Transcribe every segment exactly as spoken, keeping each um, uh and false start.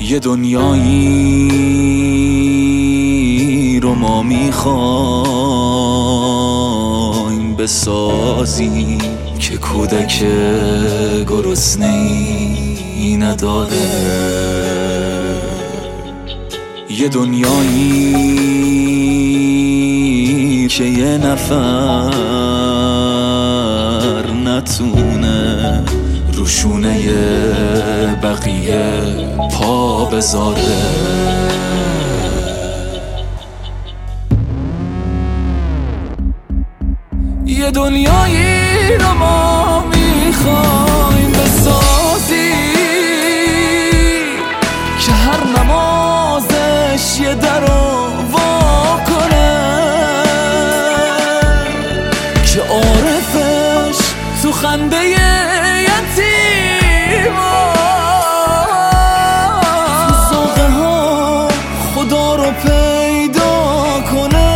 یه دنیایی رو ما میخوایم بسازیم که کودک گرسنه‌ای نداره. یه دنیایی که یه نفر نتونه روشونه بقیه پا بذاره. یه دنیایی رو ما میخوایم بسازی که هر نمازش یه در رو وا کنه، که عارفش تو خنده یتیما تو ساقه ها خدا رو پیدا کنه.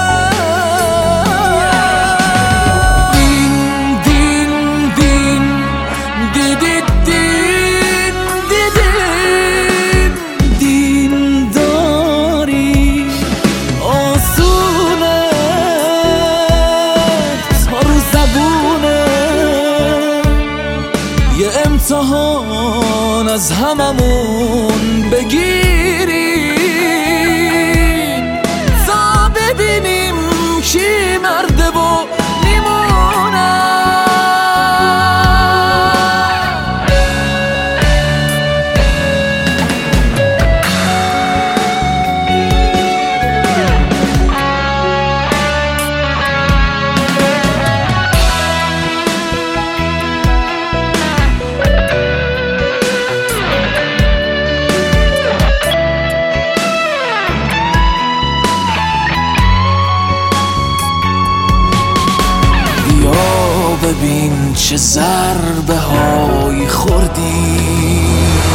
امتحان از هممون بگیریم تا ببینیم کی مرده و میمونه. ببین چه ضربه هایی خوردی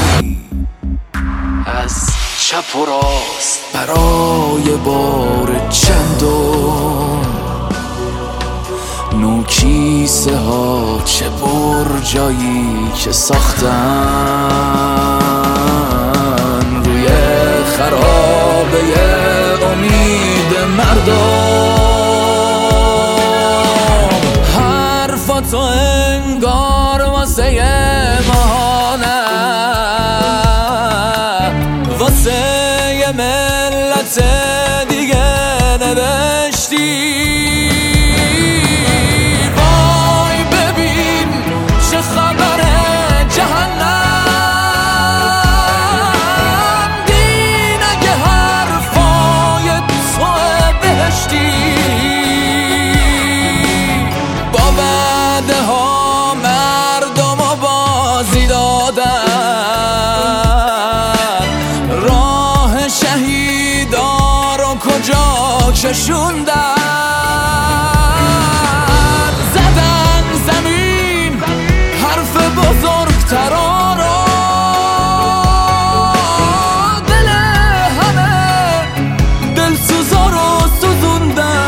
از چپ و راست برای بار چندم. نو کیسه ها چه برجایی که ساختن روی خرابه امید مردم. تو انگار واسه ماهانه واسه ملت دیگه نوشتی. وای ببین چه خبره جهنم، دین اگه حرفای تو بهشتی. ها مردم و بازی دادن، راه شهیدا رو کجا کشوندن. زدن زمین حرف بزرگترا رو، دل همه دلسوزا رو سوزوندن.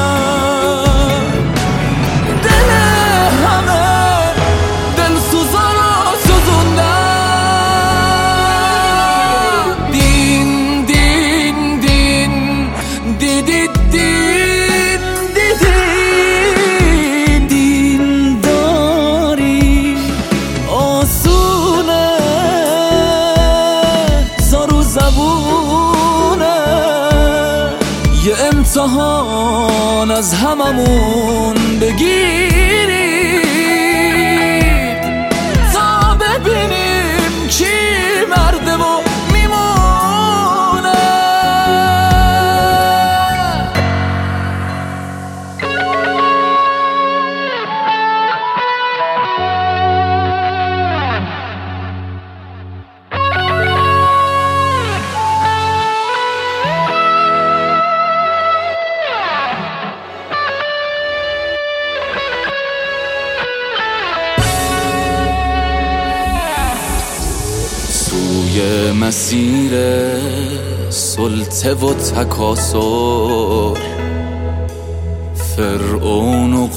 یه امتحان از هممون بگیرید تا ببینیم کی مرده و میمونه. یه مسیر سلطه و تکاسر، فرعون و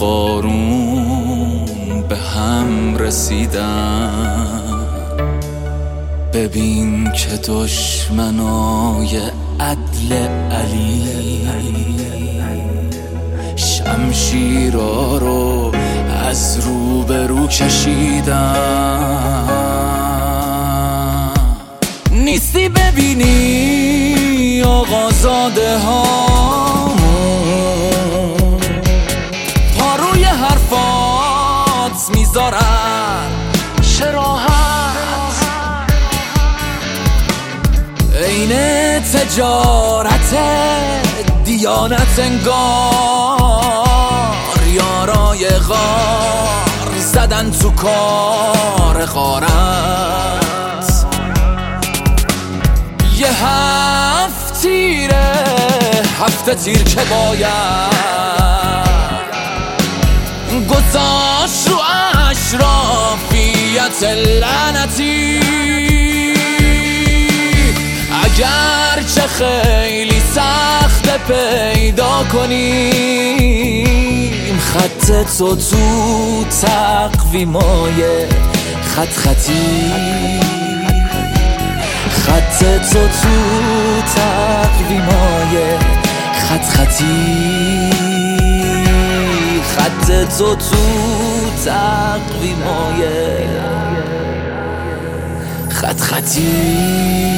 قارون به هم رسیدن. ببین که دشمنای عدل علی شمشیرا رو از رو به رو کشیدن. نیستی ببینی آقازاده ها پا روی حرفات میذارن شراحت عین تجارت دیانت انگار یارای غار زدن تو کار غارت. یه هفت تیره هفته تیر که باید گذاشت رو اشرافیت لعنتی. اگر چه خیلی سخت پیدا کنیم خط تو تو تقویمای خط خطی، خط تو تو تقویمای خط خطی، خط تو تو تقویمای خط خطی.